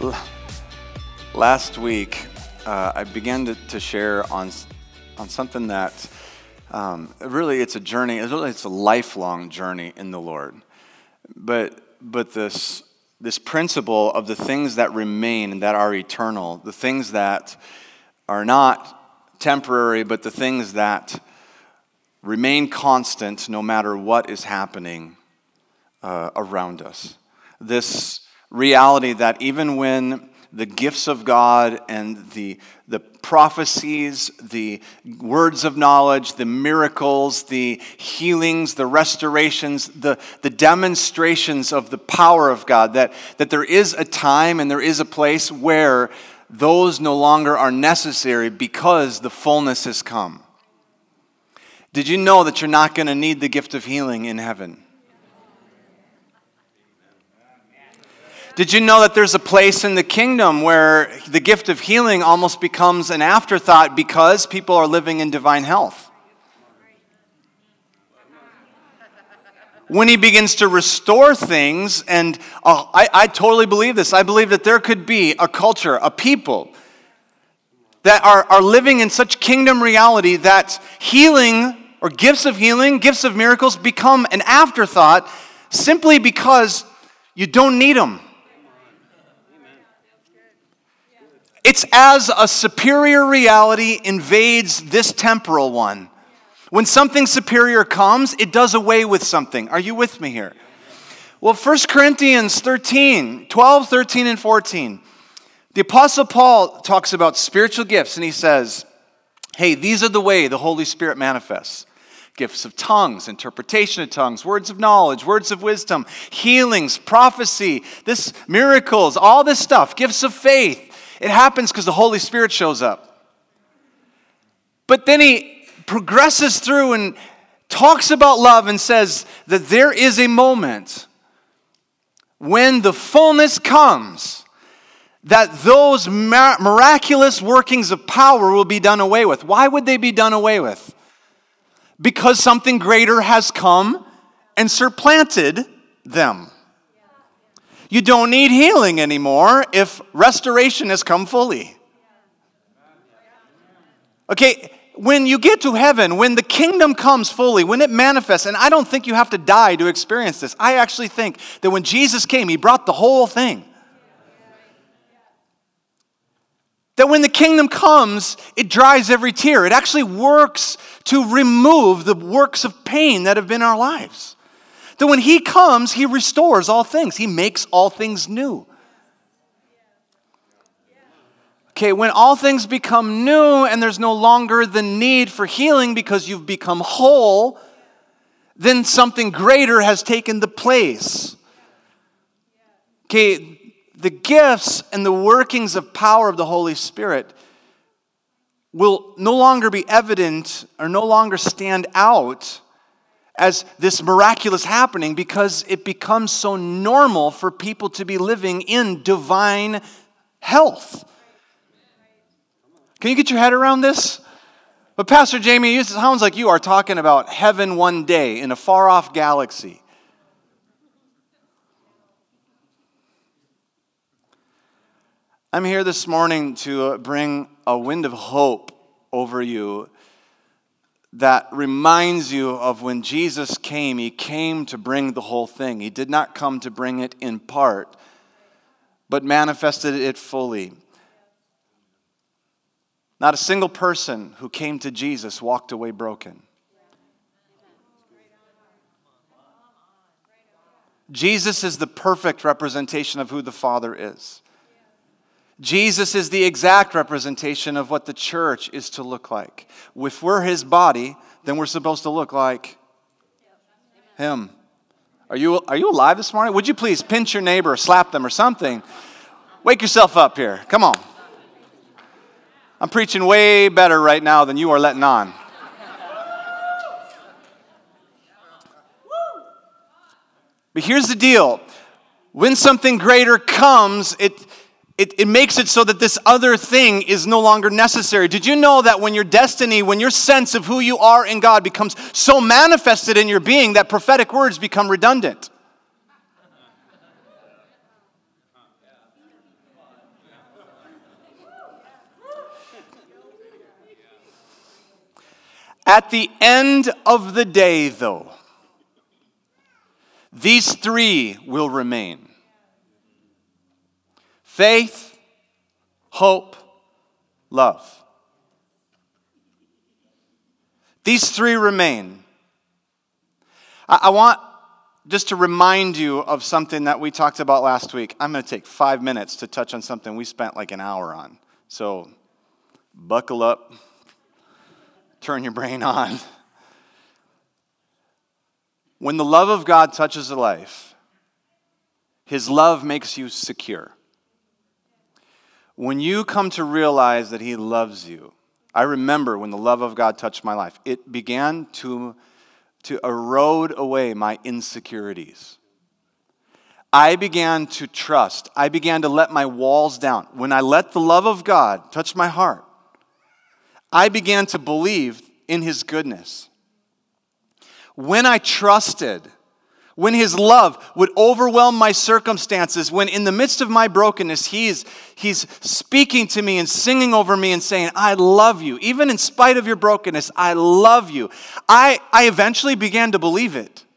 Last week, I began to share on something that really it's a journey. It's a lifelong journey in the Lord. But this principle of the things that remain and that are eternal, the things that are not temporary, but the things that remain constant no matter what is happening around us. This reality that even when the gifts of God and the prophecies, the words of knowledge, the miracles, the healings, the restorations, the demonstrations of the power of God, that there is a time and there is a place where those no longer are necessary because the fullness has come. Did you know that you're not going to need the gift of healing in heaven? Did you know that there's a place in the kingdom where the gift of healing almost becomes an afterthought because people are living in divine health? When he begins to restore things, and I totally believe this. I believe that there could be a culture, a people that are living in such kingdom reality that healing or gifts of healing, gifts of miracles become an afterthought simply because you don't need them. It's as a superior reality invades this temporal one. When something superior comes, it does away with something. Are you with me here? Well, 1 Corinthians 12, 13, and 14. The Apostle Paul talks about spiritual gifts, and he says, hey, these are the way the Holy Spirit manifests. Gifts of tongues, interpretation of tongues, words of knowledge, words of wisdom, healings, prophecy, miracles, all this stuff, gifts of faith. It happens because the Holy Spirit shows up. But then he progresses through and talks about love and says that there is a moment when the fullness comes that those miraculous workings of power will be done away with. Why would they be done away with? Because something greater has come and supplanted them. You don't need healing anymore if restoration has come fully. Okay, when you get to heaven, when the kingdom comes fully, when it manifests, and I don't think you have to die to experience this. I actually think that when Jesus came, he brought the whole thing. That when the kingdom comes, it dries every tear. It actually works to remove the works of pain that have been in our lives. That when he comes, he restores all things. He makes all things new. Okay, when all things become new and there's no longer the need for healing because you've become whole, then something greater has taken the place. Okay, the gifts and the workings of power of the Holy Spirit will no longer be evident or no longer stand out as this miraculous happening because it becomes so normal for people to be living in divine health. Can you get your head around this? But Pastor Jamie, it sounds like you are talking about heaven one day in a far-off galaxy. I'm here this morning to bring a wind of hope over you that reminds you of when Jesus came. He came to bring the whole thing. He did not come to bring it in part, but manifested it fully. Not a single person who came to Jesus walked away broken. Jesus is the perfect representation of who the Father is. Jesus is the exact representation of what the church is to look like. If we're his body, then we're supposed to look like him. Are you alive this morning? Would you please pinch your neighbor or slap them or something? Wake yourself up here. Come on. I'm preaching way better right now than you are letting on. But here's the deal. When something greater comes, it makes it so that this other thing is no longer necessary. Did you know that when your destiny, when your sense of who you are in God becomes so manifested in your being that prophetic words become redundant? At the end of the day, though, these three will remain: faith, hope, love. These three remain. I want just to remind you of something that we talked about last week. I'm going to take 5 minutes to touch on something we spent like an hour on. So buckle up, turn your brain on. When the love of God touches a life, His love makes you secure. When you come to realize that He loves you, I remember when the love of God touched my life, it began to erode away my insecurities. I began to trust. I began to let my walls down. When I let the love of God touch my heart, I began to believe in His goodness. When I trusted, when His love would overwhelm my circumstances, when in the midst of my brokenness, He's speaking to me and singing over me and saying, I love you. Even in spite of your brokenness, I love you. I eventually began to believe it.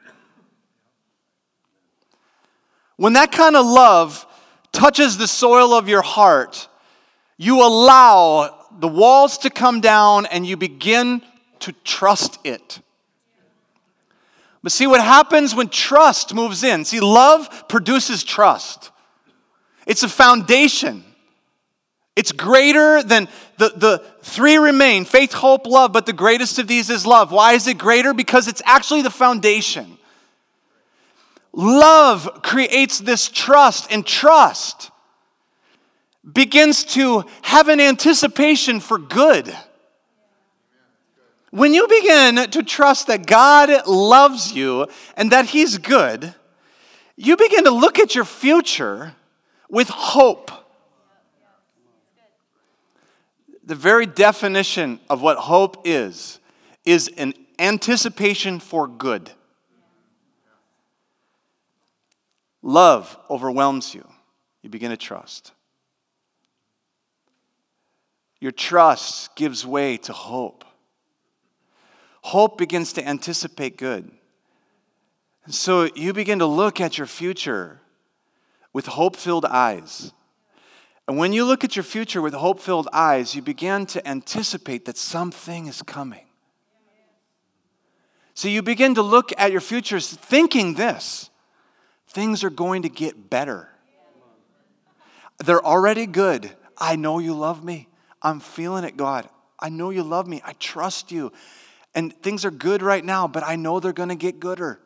When that kind of love touches the soil of your heart, you allow the walls to come down and you begin to trust it. But see what happens when trust moves in. See, love produces trust. It's a foundation. It's greater than the three remain: faith, hope, love, but the greatest of these is love. Why is it greater? Because it's actually the foundation. Love creates this trust, and trust begins to have an anticipation for good. When you begin to trust that God loves you and that He's good, you begin to look at your future with hope. The very definition of what hope is an anticipation for good. Love overwhelms you. You begin to trust. Your trust gives way to hope. Hope begins to anticipate good. And so you begin to look at your future with hope-filled eyes. And when you look at your future with hope-filled eyes, you begin to anticipate that something is coming. So you begin to look at your future thinking this: things are going to get better. They're already good. I know you love me. I'm feeling it, God. I know you love me. I trust you. And things are good right now, but I know they're going to get gooder.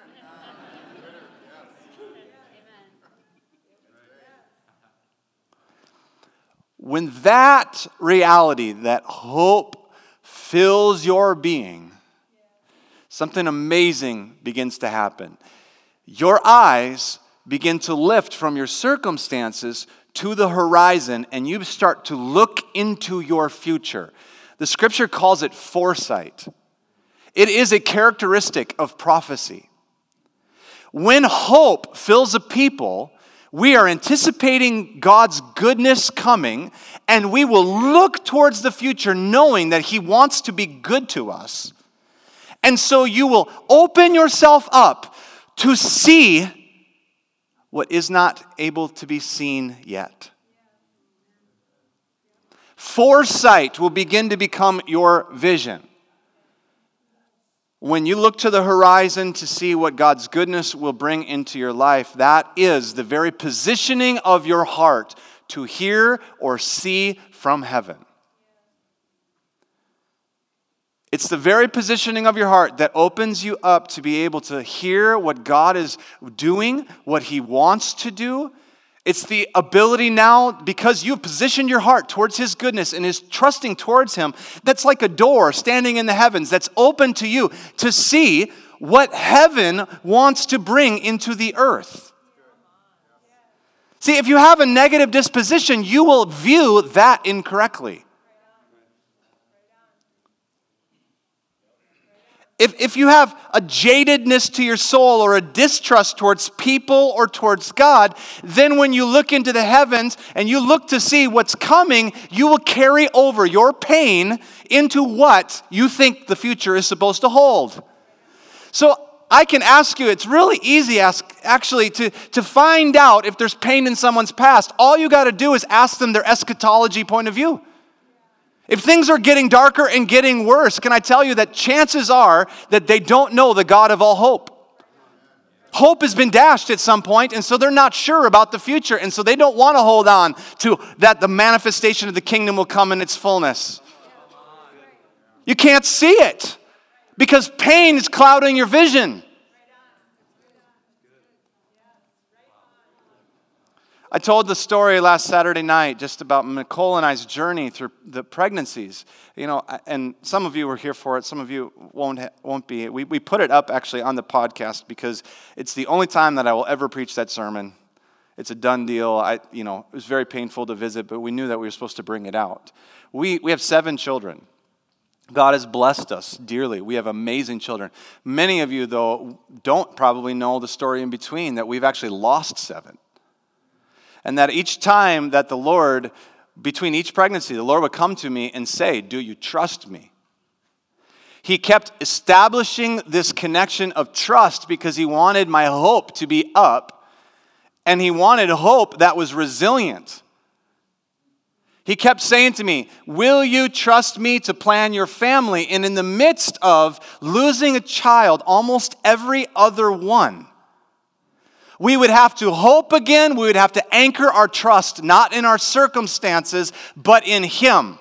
When that reality, that hope fills your being, something amazing begins to happen. Your eyes begin to lift from your circumstances to the horizon, and you start to look into your future. The scripture calls it foresight. It is a characteristic of prophecy. When hope fills a people, we are anticipating God's goodness coming, and we will look towards the future knowing that He wants to be good to us. And so you will open yourself up to see what is not able to be seen yet. Foresight will begin to become your vision. When you look to the horizon to see what God's goodness will bring into your life, that is the very positioning of your heart to hear or see from heaven. It's the very positioning of your heart that opens you up to be able to hear what God is doing, what He wants to do. It's the ability now, because you've positioned your heart towards His goodness and is trusting towards Him, that's like a door standing in the heavens that's open to you to see what heaven wants to bring into the earth. See, if you have a negative disposition, you will view that incorrectly. If you have a jadedness to your soul or a distrust towards people or towards God, then when you look into the heavens and you look to see what's coming, you will carry over your pain into what you think the future is supposed to hold. So I can ask you, it's really easy actually to find out if there's pain in someone's past. All you got to do is ask them their eschatology point of view. If things are getting darker and getting worse, can I tell you that chances are that they don't know the God of all hope? Hope has been dashed at some point, and so they're not sure about the future, and so they don't want to hold on to that the manifestation of the kingdom will come in its fullness. You can't see it because pain is clouding your vision. I told the story last Saturday night just about Nicole and I's journey through the pregnancies. You know, and some of you were here for it, some of you won't be. We put it up actually on the podcast because it's the only time that I will ever preach that sermon. It's a done deal. It was very painful to visit, but we knew that we were supposed to bring it out. We have 7 children. God has blessed us dearly. We have amazing children. Many of you, though, don't probably know the story in between, that we've actually lost 7. And that each time that the Lord, between each pregnancy, the Lord would come to me and say, "Do you trust me?" He kept establishing this connection of trust because he wanted my hope to be up, and he wanted hope that was resilient. He kept saying to me, "Will you trust me to plan your family?" And in the midst of losing a child, almost every other one, we would have to hope again. We would have to anchor our trust not in our circumstances, but in Him.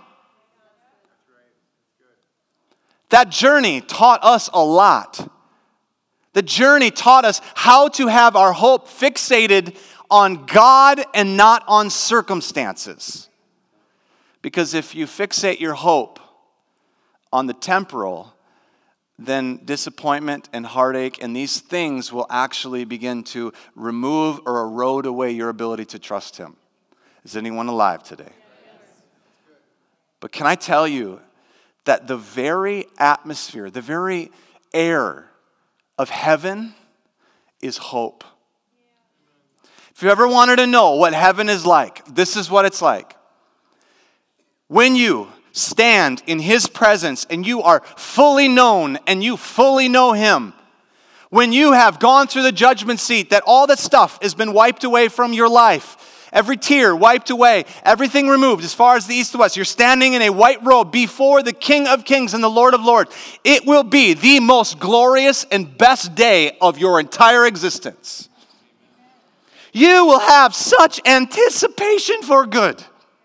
That journey taught us a lot. The journey taught us how to have our hope fixated on God and not on circumstances. Because if you fixate your hope on the temporal, then disappointment and heartache and these things will actually begin to remove or erode away your ability to trust Him. Is anyone alive today? But can I tell you that the very atmosphere, the very air of heaven is hope? If you ever wanted to know what heaven is like, this is what it's like. When you stand in His presence and you are fully known and you fully know Him, when you have gone through the judgment seat, that all that stuff has been wiped away from your life, every tear wiped away, everything removed as far as the east to west, you're standing in a white robe before the King of Kings and the Lord of Lords. It will be the most glorious and best day of your entire existence. You will have such anticipation for good.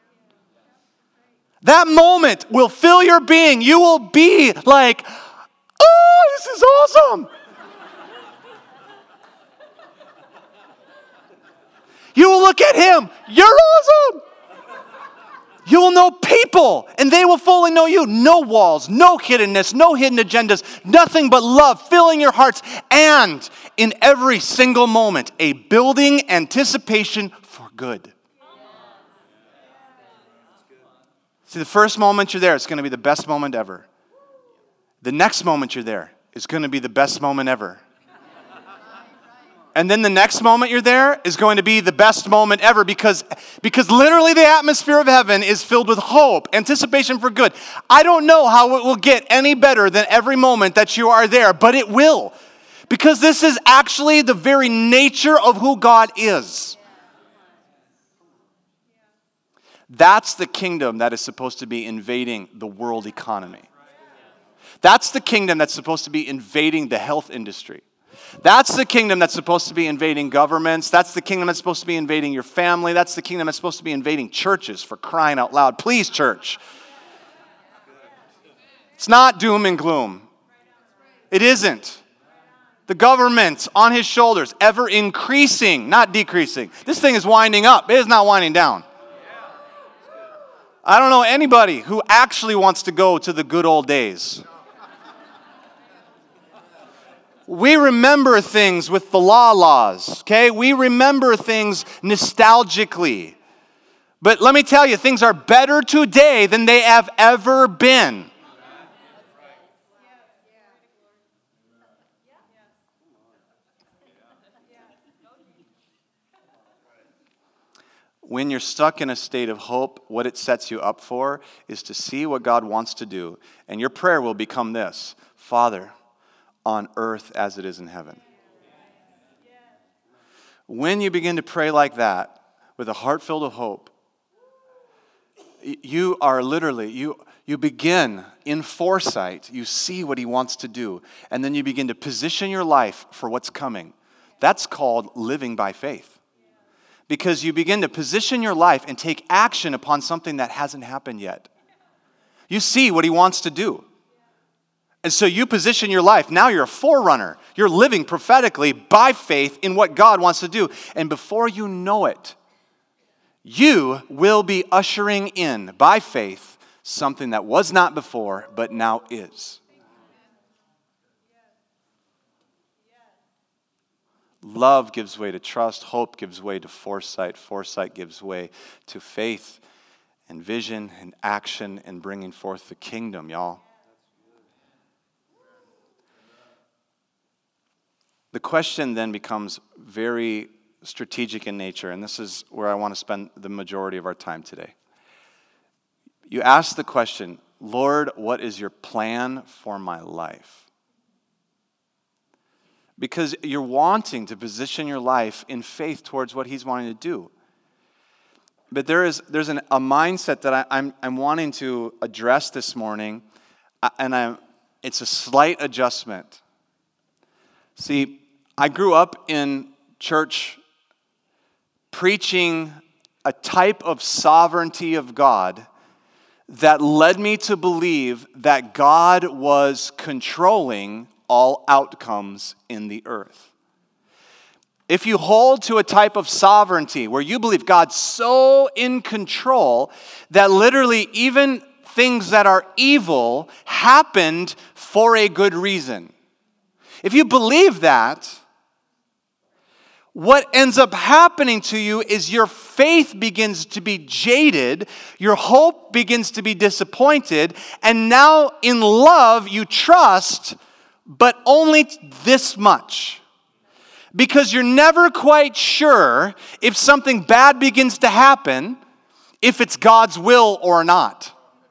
That moment will fill your being. You will be like, "Oh, this is awesome." You will look at Him. "You're awesome." You will know people, and they will fully know you. No walls, no hiddenness, no hidden agendas, nothing but love filling your hearts. And in every single moment, a building anticipation for good. See, the first moment you're there, it's going to be the best moment ever. The next moment you're there is going to be the best moment ever. And then the next moment you're there is going to be the best moment ever because literally the atmosphere of heaven is filled with hope, anticipation for good. I don't know how it will get any better than every moment that you are there, but it will. Because this is actually the very nature of who God is. That's the kingdom that is supposed to be invading the world economy. That's the kingdom that's supposed to be invading the health industry. That's the kingdom that's supposed to be invading governments. That's the kingdom that's supposed to be invading your family. That's the kingdom that's supposed to be invading churches, for crying out loud. Please, church. It's not doom and gloom. It isn't. The government on His shoulders, ever increasing, not decreasing. This thing is winding up. It is not winding down. I don't know anybody who actually wants to go to the good old days. We remember things with the laws, okay? We remember things nostalgically. But let me tell you, things are better today than they have ever been. when you're stuck in a state of hope, what it sets you up for is to see what God wants to do. And your prayer will become this: Father, on earth as it is in heaven. When you begin to pray like that, with a heart filled with hope, you are literally, you begin in foresight, you see what he wants to do, and then you begin to position your life for what's coming. That's called living by faith. Because you begin to position your life and take action upon something that hasn't happened yet. You see what he wants to do. And so you position your life. Now you're a forerunner. You're living prophetically by faith in what God wants to do. And before you know it, you will be ushering in, by faith, something that was not before, but now is. Love gives way to trust. Hope gives way to foresight. Foresight gives way to faith and vision and action and bringing forth the kingdom, y'all. The question then becomes very strategic in nature, and this is where I want to spend the majority of our time today. You ask the question, Lord, what is your plan for my life? Because you're wanting to position your life in faith towards what he's wanting to do. But there's a mindset that I'm wanting to address this morning, and it's a slight adjustment. See, I grew up in church preaching a type of sovereignty of God that led me to believe that God was controlling all outcomes in the earth. If you hold to a type of sovereignty where you believe God's so in control that literally even things that are evil happened for a good reason. If you believe that, what ends up happening to you is your faith begins to be jaded, your hope begins to be disappointed, and now in love you trust, but only this much. Because you're never quite sure if something bad begins to happen, if it's God's will or not.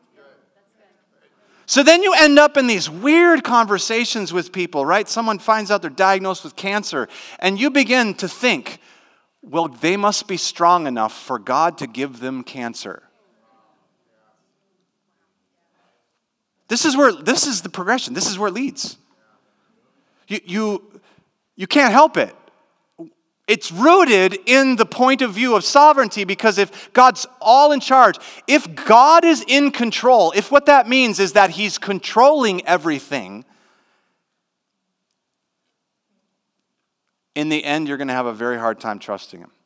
So then you end up in these weird conversations with people, right? Someone finds out they're diagnosed with cancer, and you begin to think, well, they must be strong enough for God to give them cancer. This is the progression. This is where it leads. You can't help it. It's rooted in the point of view of sovereignty, because if God's all in charge, if God is in control, if what that means is that he's controlling everything, in the end you're going to have a very hard time trusting him.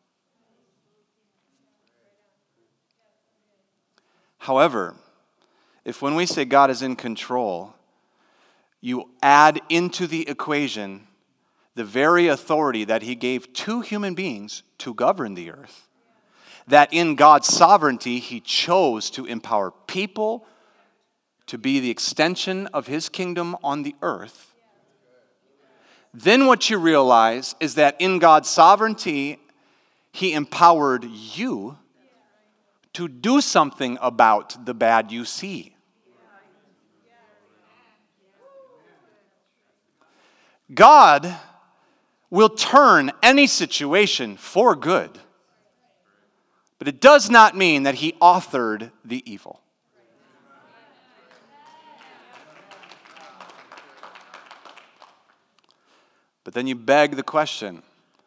However, if when we say God is in control, you add into the equation the very authority that he gave to human beings to govern the earth, that in God's sovereignty, he chose to empower people to be the extension of his kingdom on the earth, then what you realize is that in God's sovereignty, he empowered you to do something about the bad you see. God will turn any situation for good. But it does not mean that he authored the evil. But then you beg the question,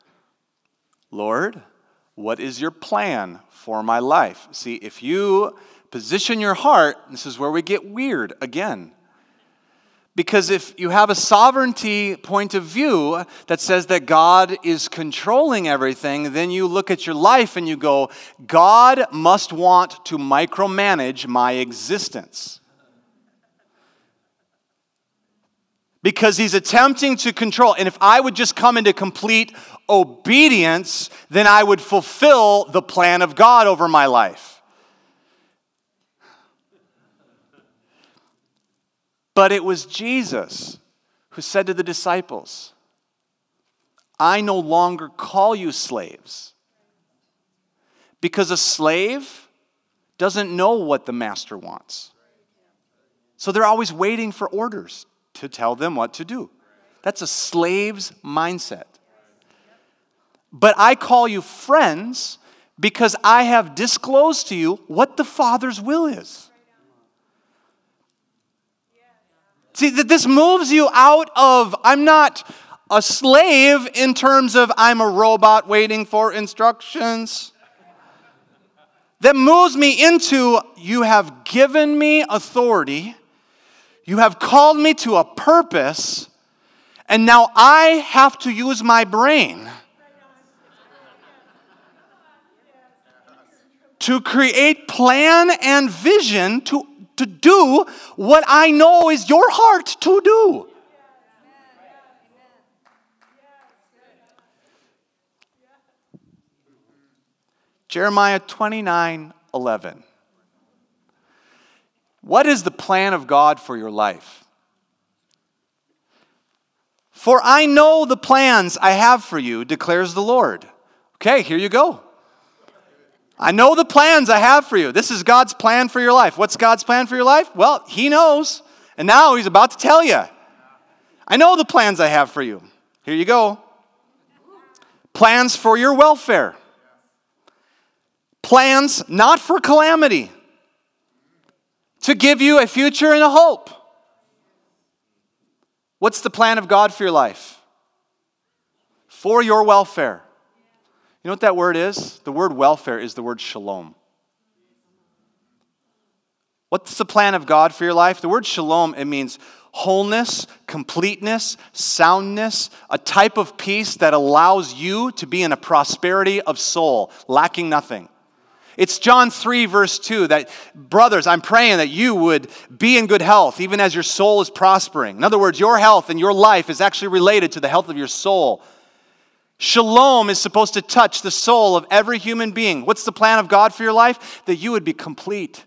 Lord, what is your plan for my life? See, if you position your heart, this is where we get weird again. Because if you have a sovereignty point of view that says that God is controlling everything, then you look at your life and you go, God must want to micromanage my existence. Because he's attempting to control. And if I would just come into complete obedience, then I would fulfill the plan of God over my life. But it was Jesus who said to the disciples, I no longer call you slaves, Because a slave doesn't know what the master wants. So they're always waiting for orders to tell them what to do. That's a slave's mindset. But I call you friends because I have disclosed to you what the Father's will is. See, that this moves you out of, I'm not a slave in terms of I'm a robot waiting for instructions. That moves me into, you have given me authority, you have called me to a purpose, and now I have to use my brain to create plan and vision to do what I know is your heart to do. Jeremiah 29:11. What is the plan of God for your life? For I know the plans I have for you, declares the Lord. Okay, here you go. I know the plans I have for you. This is God's plan for your life. What's God's plan for your life? Well, He knows. And now He's about to tell you. I know the plans I have for you. Here you go. Plans for your welfare. Plans not for calamity. To give you a future and a hope. What's the plan of God for your life? For your welfare. You know what that word is? The word welfare is the word shalom. What's the plan of God for your life? The word shalom, it means wholeness, completeness, soundness, a type of peace that allows you to be in a prosperity of soul, lacking nothing. It's John 3, verse 2, that, brothers, I'm praying that you would be in good health, even as your soul is prospering. In other words, your health and your life is actually related to the health of your soul. Shalom is supposed to touch the soul of every human being. What's the plan of God for your life? That you would be complete.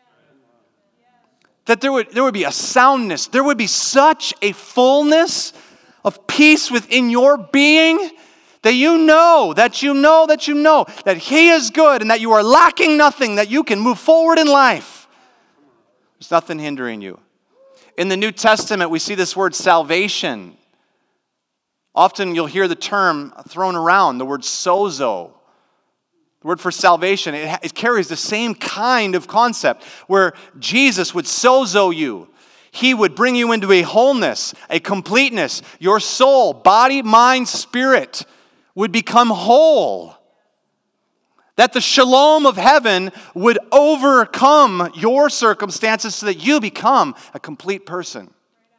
That there would be a soundness. There would be such a fullness of peace within your being that you know that He is good and that you are lacking nothing, that you can move forward in life. There's nothing hindering you. In the New Testament, we see this word salvation. Often you'll hear the term thrown around, the word sozo. The word for salvation, it carries the same kind of concept where Jesus would sozo you. He would bring you into a wholeness, a completeness. Your soul, body, mind, spirit would become whole. That the shalom of heaven would overcome your circumstances so that you become a complete person.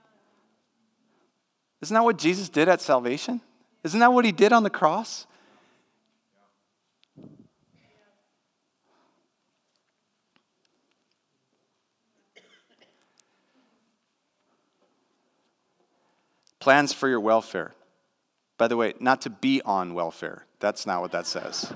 Isn't that what Jesus did at salvation? Isn't that what He did on the cross? Plans for your welfare. By the way, not to be on welfare. That's not what that says.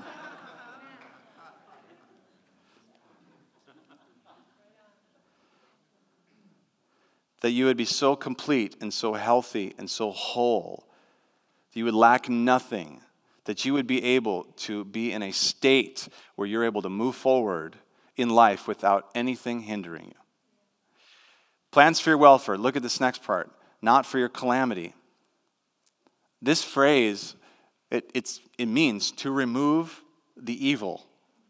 That you would be so complete and so healthy and so whole that you would lack nothing, that you would be able to be in a state where you're able to move forward in life without anything hindering you. Plans for your welfare. Look at this next part. Not for your calamity. This phrase, it means to remove the evil.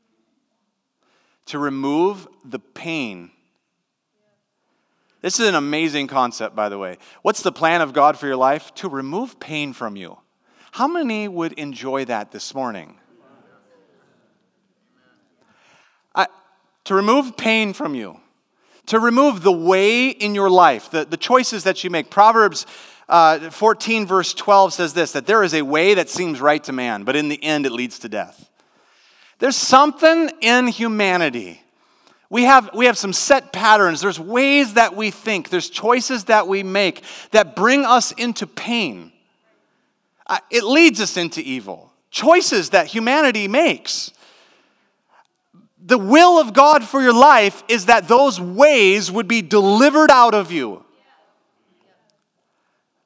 To remove the pain. This is an amazing concept, by the way. What's the plan of God for your life? To remove pain from you. How many would enjoy that this morning? To remove pain from you. To remove the way in your life, the choices that you make. Proverbs 14 verse 12 says this, that there is a way that seems right to man, but in the end it leads to death. There's something in humanity. We have some set patterns. There's ways that we think. There's choices that we make that bring us into pain. It leads us into evil. Choices that humanity makes. The will of God for your life is that those ways would be delivered out of you.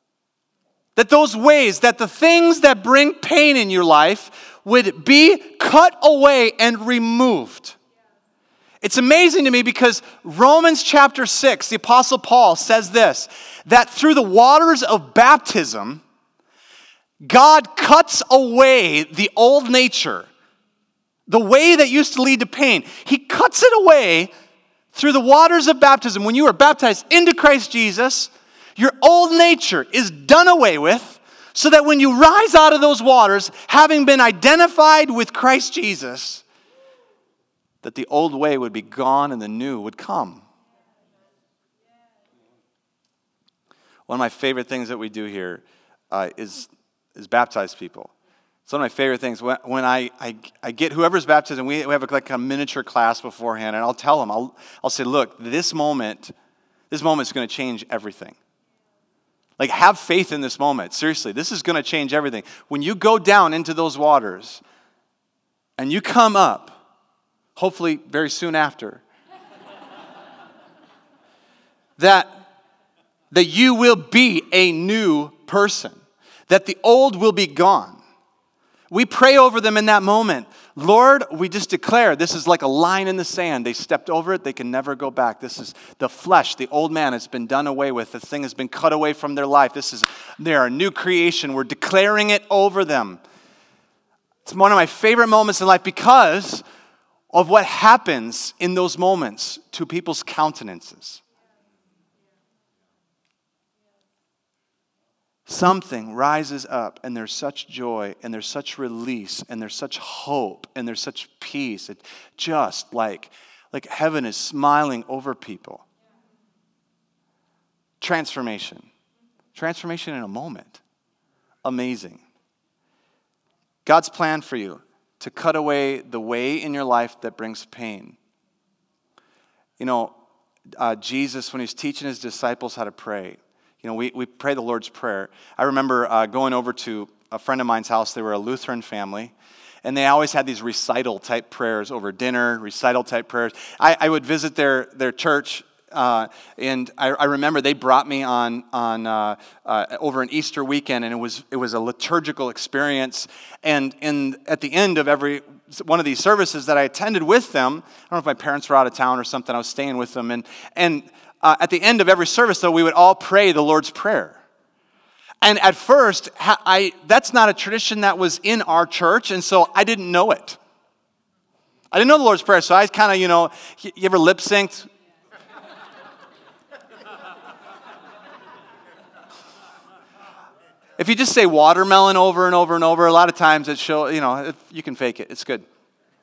That those ways, that the things that bring pain in your life would be cut away and removed. It's amazing to me because Romans chapter 6, the Apostle Paul says this, that through the waters of baptism, God cuts away the old nature, the way that used to lead to pain. He cuts it away through the waters of baptism. When you are baptized into Christ Jesus, your old nature is done away with, so that when you rise out of those waters, having been identified with Christ Jesus, that the old way would be gone and the new would come. One of my favorite things that we do here is baptize people. It's one of my favorite things. When I get whoever's baptized, and we have like a miniature class beforehand, and I'll tell them, I'll say, look, this moment is going to change everything. Like, have faith in this moment. Seriously, this is going to change everything. When you go down into those waters and you come up, hopefully very soon after, that you will be a new person, that the old will be gone. We pray over them in that moment. Lord, we just declare this is like a line in the sand. They stepped over it. They can never go back. This is the flesh. The old man has been done away with. The thing has been cut away from their life. They're a new creation. We're declaring it over them. It's one of my favorite moments in life because of what happens in those moments to people's countenances. Something rises up, and there's such joy, and there's such release, and there's such hope, and there's such peace. It just like heaven is smiling over people. Transformation. Transformation in a moment. Amazing. God's plan for you to cut away the way in your life that brings pain. You know, Jesus, when he's teaching his disciples how to pray, you know, we pray the Lord's Prayer. I remember going over to a friend of mine's house. They were a Lutheran family, and they always had these recital-type prayers over dinner, recital-type prayers. I would visit their church, and I remember they brought me on over an Easter weekend, and it was a liturgical experience. And at the end of every one of these services that I attended with them, I don't know if my parents were out of town or something, I was staying with them, and at the end of every service, though, we would all pray the Lord's Prayer. And at first, that's not a tradition that was in our church, and so I didn't know it. I didn't know the Lord's Prayer, so I kind of, you ever lip synced? If you just say watermelon over and over and over, a lot of times it shows, you can fake it. It's good.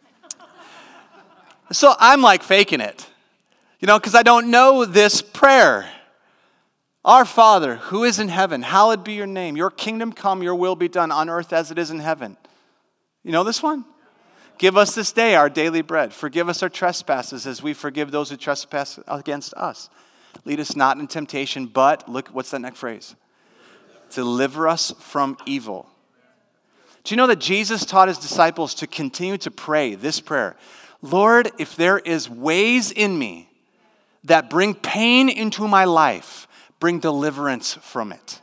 So I'm like faking it. Because I don't know this prayer. Our Father, who is in heaven, hallowed be your name. Your kingdom come, your will be done on earth as it is in heaven. You know this one? Give us this day our daily bread. Forgive us our trespasses as we forgive those who trespass against us. Lead us not in temptation, but, look, what's that next phrase? Deliver us from evil. Do you know that Jesus taught his disciples to continue to pray this prayer? Lord, if there is ways in me that bring pain into my life, bring deliverance from it.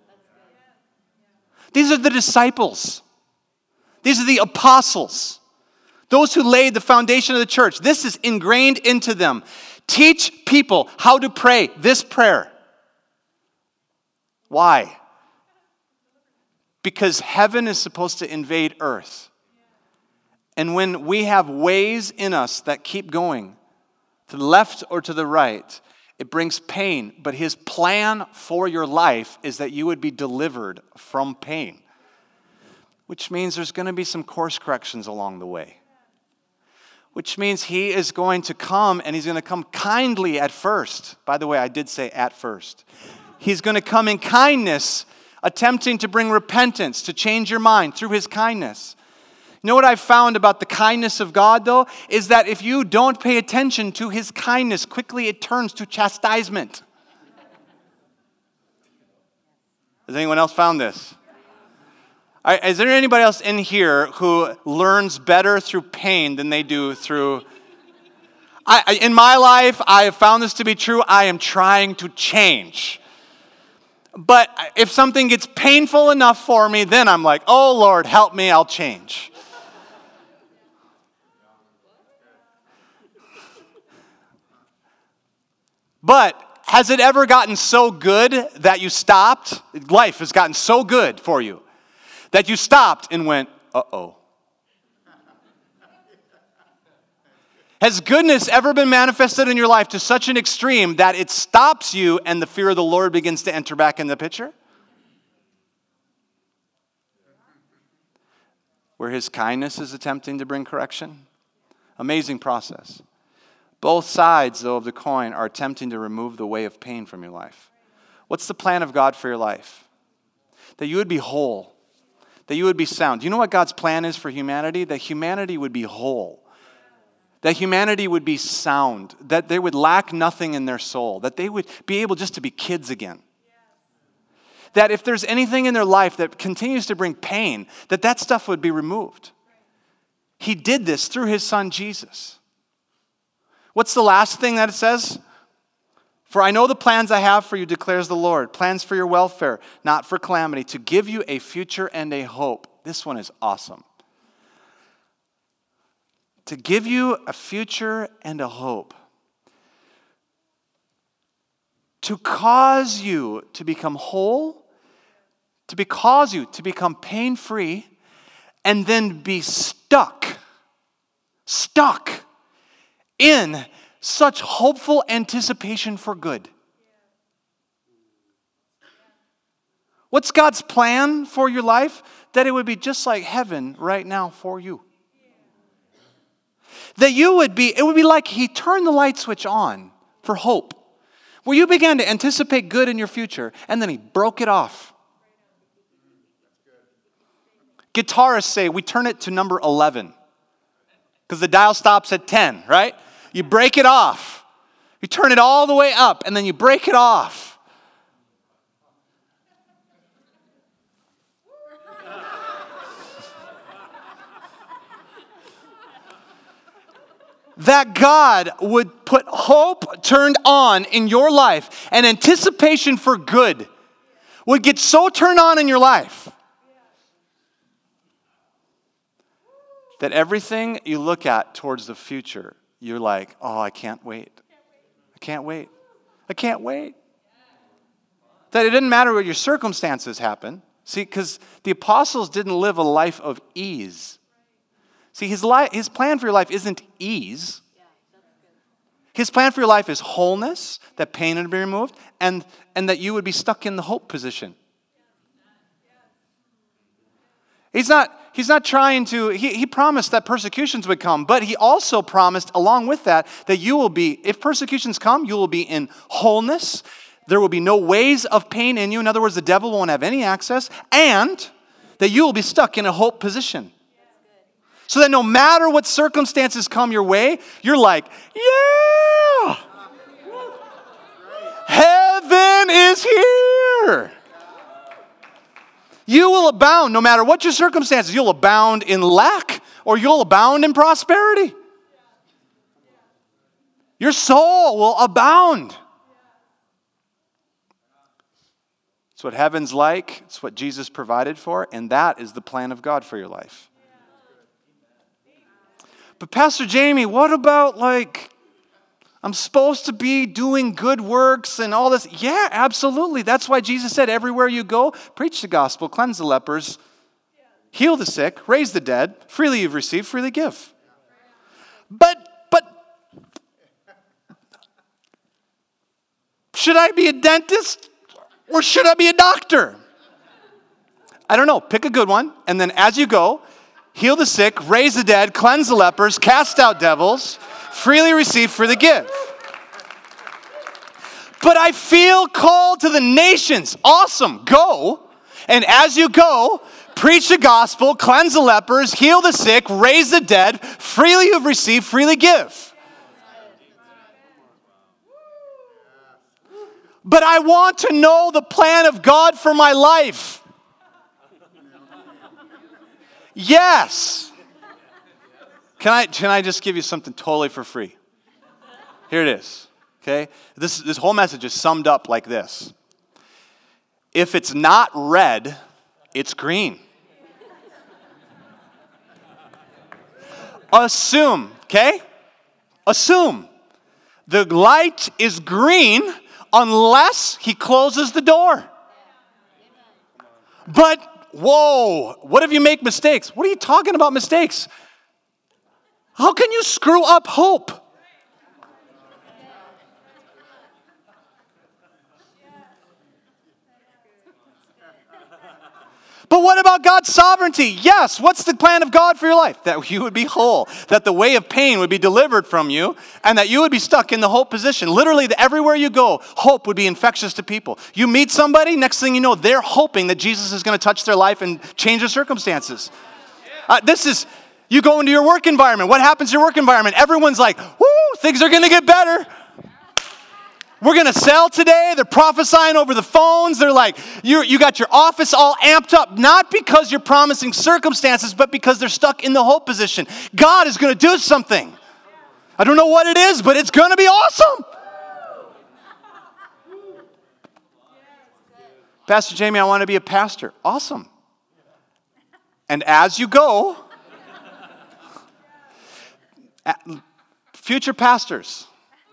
These are the disciples. These are the apostles. Those who laid the foundation of the church. This is ingrained into them. Teach people how to pray this prayer. Why? Because heaven is supposed to invade earth. And when we have ways in us that keep going, to the left or to the right, it brings pain. But his plan for your life is that you would be delivered from pain. Which means there's going to be some course corrections along the way. Which means he is going to come, and he's going to come kindly at first. By the way, I did say at first. He's going to come in kindness, attempting to bring repentance, to change your mind through his kindness. You know what I've found about the kindness of God, though? Is that if you don't pay attention to his kindness, quickly it turns to chastisement. Has anyone else found this? Is there anybody else in here who learns better through pain than they do through... in my life, I have found this to be true. I am trying to change. But if something gets painful enough for me, then I'm like, oh, Lord, help me, I'll change. But has it ever gotten so good that you stopped? Life has gotten so good for you that you stopped and went, uh-oh. Has goodness ever been manifested in your life to such an extreme that it stops you and the fear of the Lord begins to enter back in the picture? Where his kindness is attempting to bring correction? Amazing process. Both sides, though, of the coin are attempting to remove the way of pain from your life. What's the plan of God for your life? That you would be whole. That you would be sound. Do you know what God's plan is for humanity? That humanity would be whole. That humanity would be sound. That they would lack nothing in their soul. That they would be able just to be kids again. That if there's anything in their life that continues to bring pain, that stuff would be removed. He did this through his son Jesus. What's the last thing that it says? For I know the plans I have for you, declares the Lord. Plans for your welfare, not for calamity, to give you a future and a hope. This one is awesome. To give you a future and a hope. To cause you to become whole, cause you to become pain-free, and then be stuck in such hopeful anticipation for good. What's God's plan for your life? That it would be just like heaven right now for you. That it would be like he turned the light switch on for hope. Where you began to anticipate good in your future, and then he broke it off. Guitarists say we turn it to number 11. Because the dial stops at 10, right? You break it off. You turn it all the way up, and then you break it off. That God would put hope turned on in your life and anticipation for good would get so turned on in your life that everything you look at towards the future, you're like, oh, I can't wait. I can't wait. I can't wait. That it didn't matter what your circumstances happen. See, because the apostles didn't live a life of ease. See, his plan for your life isn't ease. His plan for your life is wholeness, that pain would be removed, and that you would be stuck in the hope position. He's not trying to, he promised that persecutions would come, but he also promised along with that you will be, if persecutions come, you will be in wholeness. There will be no ways of pain in you. In other words, the devil won't have any access, and that you will be stuck in a hope position. So that no matter what circumstances come your way, you're like, yeah! Heaven is here! You will abound, no matter what your circumstances. You'll abound in lack, or you'll abound in prosperity. Your soul will abound. It's what heaven's like. It's what Jesus provided for, and that is the plan of God for your life. But Pastor Jamie, what about I'm supposed to be doing good works and all this? Yeah, absolutely. That's why Jesus said, everywhere you go, preach the gospel, cleanse the lepers, heal the sick, raise the dead. Freely you've received, freely give. But should I be a dentist or should I be a doctor? I don't know. Pick a good one. And then as you go, heal the sick, raise the dead, cleanse the lepers, cast out devils, freely receive, freely give. But I feel called to the nations. Awesome, go. And as you go, preach the gospel, cleanse the lepers, heal the sick, raise the dead, freely you've received, freely give. But I want to know the plan of God for my life. Yes. Can I just give you something totally for free? Here it is. Okay? This whole message is summed up like this. If it's not red, it's green. Assume, okay? Assume The light is green unless he closes the door. But, whoa, what if you make mistakes? What are you talking about mistakes? How can you screw up hope? But what about God's sovereignty? Yes, what's the plan of God for your life? That you would be whole, that the way of pain would be delivered from you, and that you would be stuck in the hope position. Literally, everywhere you go, hope would be infectious to people. You meet somebody, next thing you know, they're hoping that Jesus is going to touch their life and change their circumstances. You go into your work environment. What happens in your work environment? Everyone's like, woo, things are going to get better. We're going to sell today. They're prophesying over the phones. They're like, you got your office all amped up, not because you're promising circumstances, but because they're stuck in the hope position. God is going to do something. I don't know what it is, but it's going to be awesome. Pastor Jamie, I want to be a pastor. Awesome. And as you go, future pastors,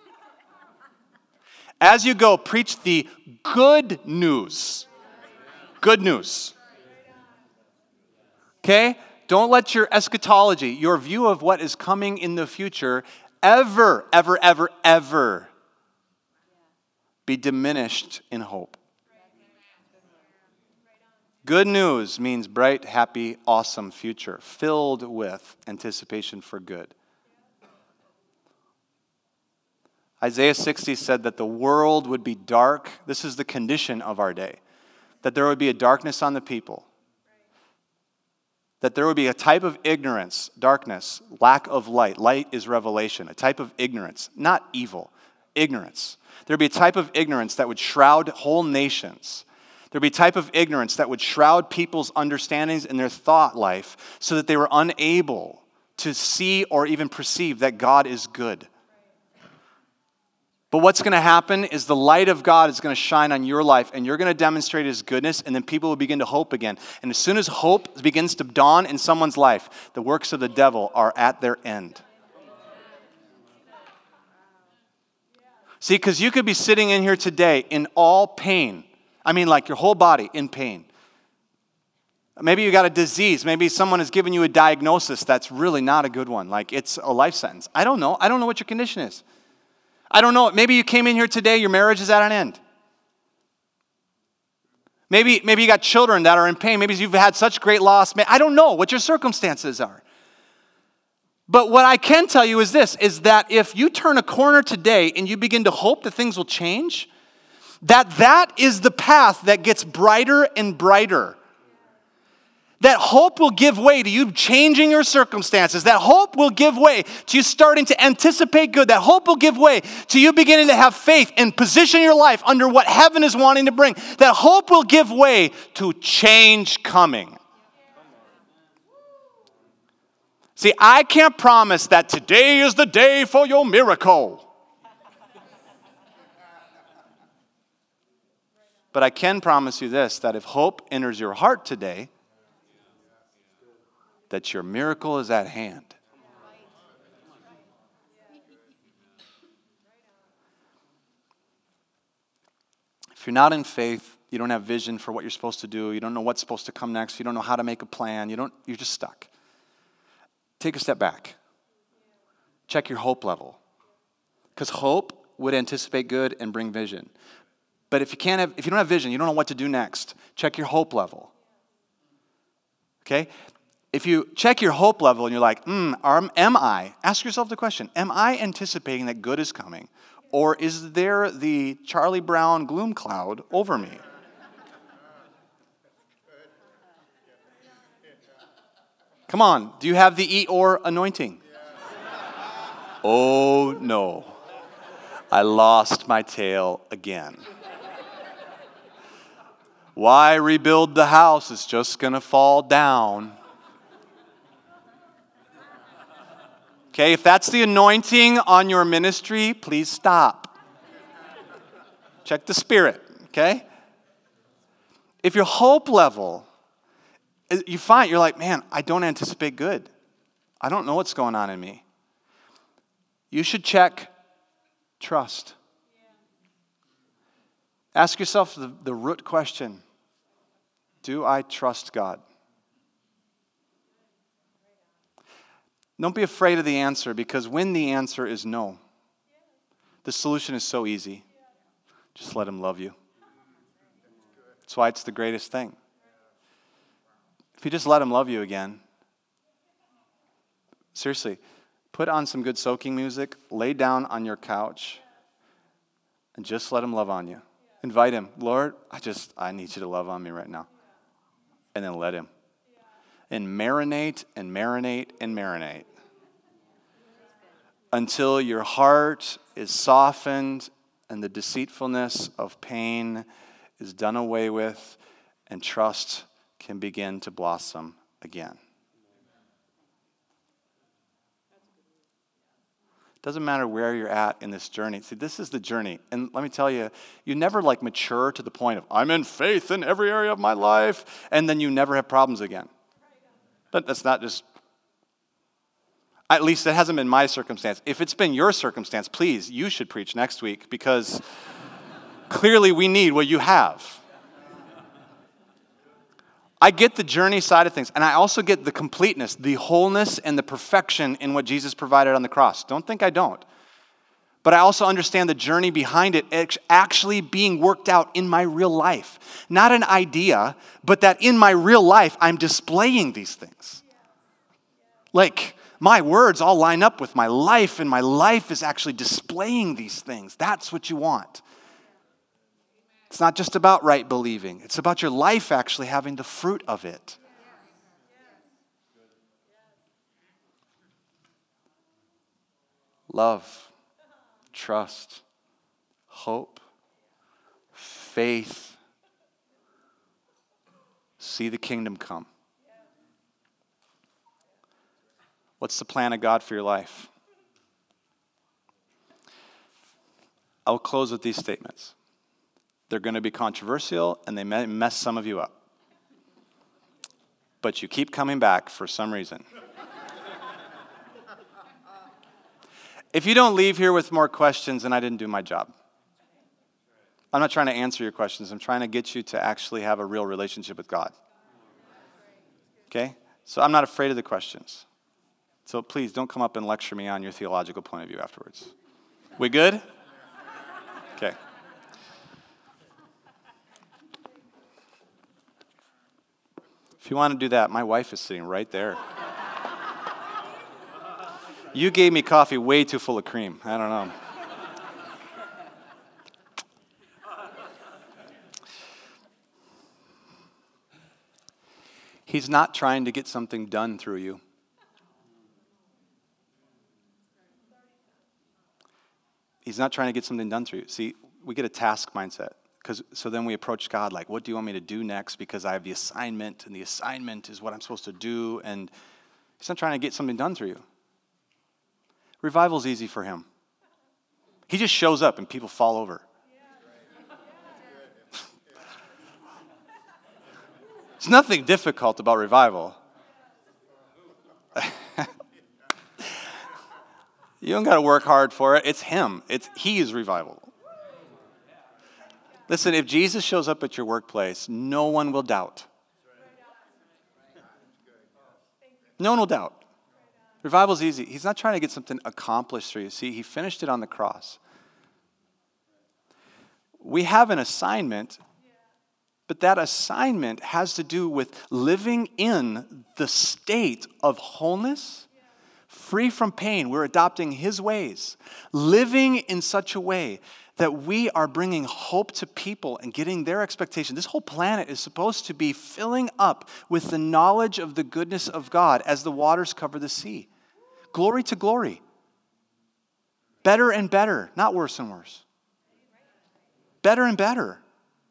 as you go, preach the good news. Good news. Okay? Don't let your eschatology, your view of what is coming in the future, ever be diminished in hope. Good news means bright, happy, awesome future, filled with anticipation for good. Isaiah 60 said that the world would be dark. This is the condition of our day. That there would be a darkness on the people. That there would be a type of ignorance, darkness, lack of light. Light is revelation. A type of ignorance, not evil, ignorance. There would be a type of ignorance that would shroud whole nations. There would be a type of ignorance that would shroud people's understandings and their thought life so that they were unable to see or even perceive that God is good. But what's going to happen is the light of God is going to shine on your life, and you're going to demonstrate His goodness, and then people will begin to hope again. And as soon as hope begins to dawn in someone's life, the works of the devil are at their end. See, because you could be sitting in here today in all pain. I mean, like your whole body in pain. Maybe you got a disease. Maybe someone has given you a diagnosis that's really not a good one. Like it's a life sentence. I don't know. I don't know what your condition is. I don't know. Maybe you came in here today, your marriage is at an end. Maybe you got children that are in pain. Maybe you've had such great loss. I don't know what your circumstances are. But what I can tell you is this, is that if you turn a corner today and you begin to hope that things will change, that is the path that gets brighter and brighter. That hope will give way to you changing your circumstances. That hope will give way to you starting to anticipate good. That hope will give way to you beginning to have faith and position your life under what heaven is wanting to bring. That hope will give way to change coming. See, I can't promise that today is the day for your miracle. But I can promise you this, that if hope enters your heart today, that your miracle is at hand. If you're not in faith, you don't have vision for what you're supposed to do, you don't know what's supposed to come next, you don't know how to make a plan, you're just stuck. Take a step back. Check your hope level. Because hope would anticipate good and bring vision. But if you don't have vision, you don't know what to do next, check your hope level. Okay? If you check your hope level and you're like, ask yourself the question, am I anticipating that good is coming? Or is there the Charlie Brown gloom cloud over me? Come on, do you have the Eeyore anointing? Oh no, I lost my tail again. Why rebuild the house? It's just going to fall down. Okay, if that's the anointing on your ministry, please stop. Check the spirit, okay? If your hope level, you find, you're like, man, I don't anticipate good. I don't know what's going on in me. You should check Trust. Ask yourself the root question. Do I trust God? Don't be afraid of the answer, because when the answer is no, the solution is so easy. Just let him love you. That's why it's the greatest thing. If you just let him love you again, seriously, put on some good soaking music, lay down on your couch, and just let him love on you. Invite him. Lord, I need you to love on me right now. And then let him. And marinate and marinate and marinate until your heart is softened and the deceitfulness of pain is done away with and trust can begin to blossom again. Doesn't matter where you're at in this journey. See, this is the journey. And let me tell you, you never mature to the point of, I'm in faith in every area of my life, and then you never have problems again. But that's not just, at least it hasn't been my circumstance. If it's been your circumstance, please, you should preach next week, because clearly we need what you have. I get the journey side of things, and I also get the completeness, the wholeness, and the perfection in what Jesus provided on the cross. Don't think I don't. But I also understand the journey behind it actually being worked out in my real life. Not an idea, but that in my real life, I'm displaying these things. My words all line up with my life, and my life is actually displaying these things. That's what you want. It's not just about right believing. It's about your life actually having the fruit of it. Love, trust, hope, faith. See the kingdom come. What's the plan of God for your life? I'll close with these statements. They're going to be controversial, and they may mess some of you up. But you keep coming back for some reason. If you don't leave here with more questions, then I didn't do my job. I'm not trying to answer your questions. I'm trying to get you to actually have a real relationship with God. Okay? So I'm not afraid of the questions. So please don't come up and lecture me on your theological point of view afterwards. We good? Okay. If you want to do that, my wife is sitting right there. You gave me coffee way too full of cream. I don't know. He's not trying to get something done through you. He's not trying to get something done through you. See, we get a task mindset. So then we approach God like, what do you want me to do next? Because I have the assignment, and the assignment is what I'm supposed to do. And he's not trying to get something done through you. Revival's easy for him. He just shows up and people fall over. There's nothing difficult about revival. You don't got to work hard for it. It's him. He is revival. Listen, if Jesus shows up at your workplace, no one will doubt. No one will doubt. Revival's easy. He's not trying to get something accomplished through you. See, he finished it on the cross. We have an assignment, but that assignment has to do with living in the state of wholeness, free from pain. We're adopting his ways, living in such a way that we are bringing hope to people and getting their expectation. This whole planet is supposed to be filling up with the knowledge of the goodness of God as the waters cover the sea. Glory to glory. Better and better, not worse and worse. Better and better.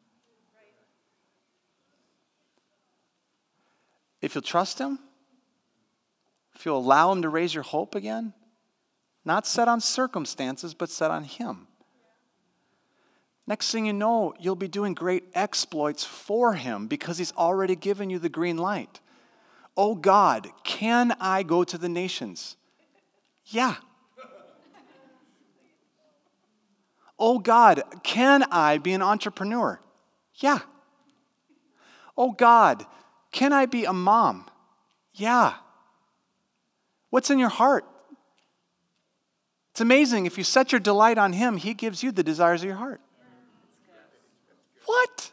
If you'll trust him, if you'll allow him to raise your hope again, not set on circumstances, but set on him. Next thing you know, you'll be doing great exploits for him because he's already given you the green light. Oh God, can I go to the nations? Yeah. Oh God, can I be an entrepreneur? Yeah. Oh God, can I be a mom? Yeah. What's in your heart? It's amazing. If you set your delight on Him, He gives you the desires of your heart. What?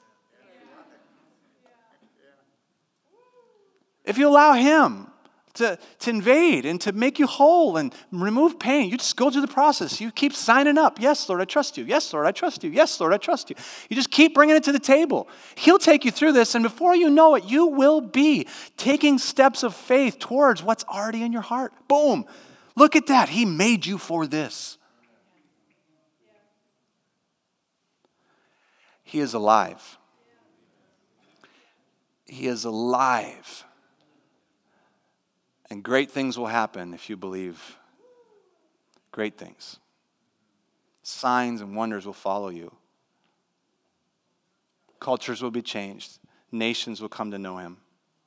If you allow Him to invade and to make you whole and remove pain, you just go through the process. You keep signing up. Yes, Lord, I trust you. Yes, Lord, I trust you. Yes, Lord, I trust you. You just keep bringing it to the table. He'll take you through this, and before you know it, you will be taking steps of faith towards what's already in your heart. Boom. Look at that. He made you for this. He is alive. He is alive. And great things will happen if you believe. Great things. Signs and wonders will follow you. Cultures will be changed. Nations will come to know Him.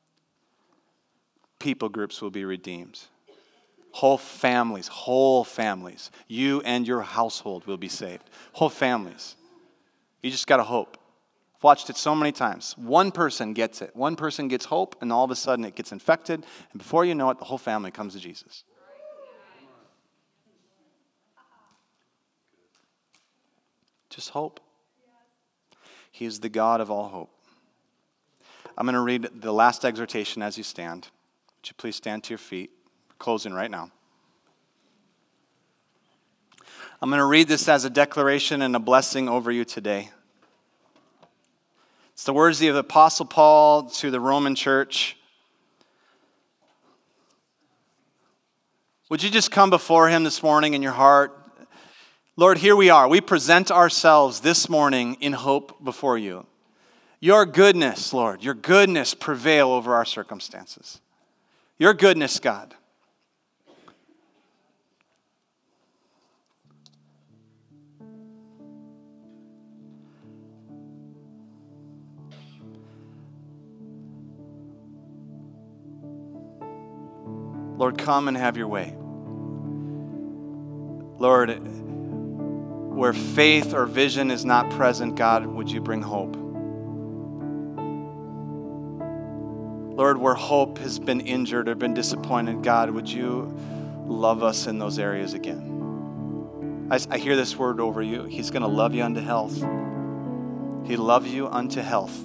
People groups will be redeemed. Whole families, you and your household will be saved. Whole families. You just got to hope. I've watched it so many times. One person gets it. One person gets hope, and all of a sudden it gets infected, and before you know it, the whole family comes to Jesus. Just hope. He is the God of all hope. I'm going to read the last exhortation as you stand. Would you please stand to your feet? Closing right now. I'm going to read this as a declaration and a blessing over you today. It's the words of the Apostle Paul to the Roman church. Would you just come before Him this morning in your heart? Lord, here we are. We present ourselves this morning in hope before you. Your goodness, Lord, your goodness prevail over our circumstances. Your goodness, God. Lord, come and have your way. Lord, where faith or vision is not present, God, would you bring hope? Lord, where hope has been injured or been disappointed, God, would you love us in those areas again? I hear this word over you. He's going to love you unto health. He loves you unto health.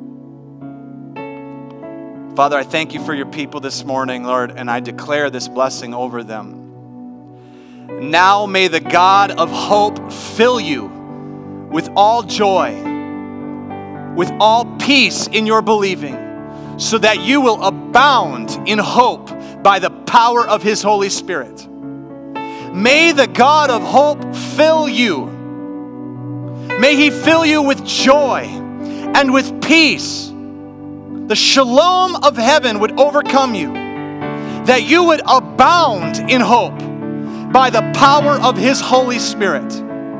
Father, I thank you for your people this morning, Lord, and I declare this blessing over them. Now may the God of hope fill you with all joy, with all peace in your believing, so that you will abound in hope by the power of His Holy Spirit. May the God of hope fill you. May He fill you with joy and with peace. The shalom of heaven would overcome you, that you would abound in hope by the power of His Holy Spirit.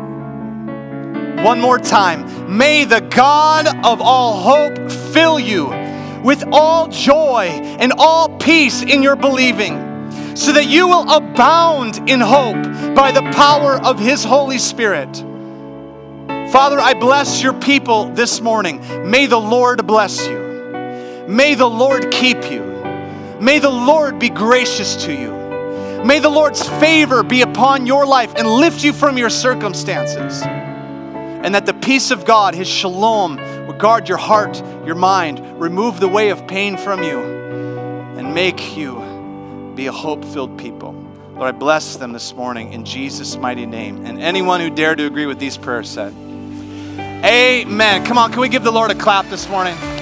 One more time. May the God of all hope fill you with all joy and all peace in your believing, so that you will abound in hope by the power of His Holy Spirit. Father, I bless your people this morning. May the Lord bless you. May the Lord keep you. May the Lord be gracious to you. May the Lord's favor be upon your life and lift you from your circumstances. And that the peace of God, His shalom, will guard your heart, your mind, remove the way of pain from you, and make you be a hope-filled people. Lord, I bless them this morning in Jesus' mighty name. And anyone who dared to agree with these prayers said, Amen. Come on, can we give the Lord a clap this morning?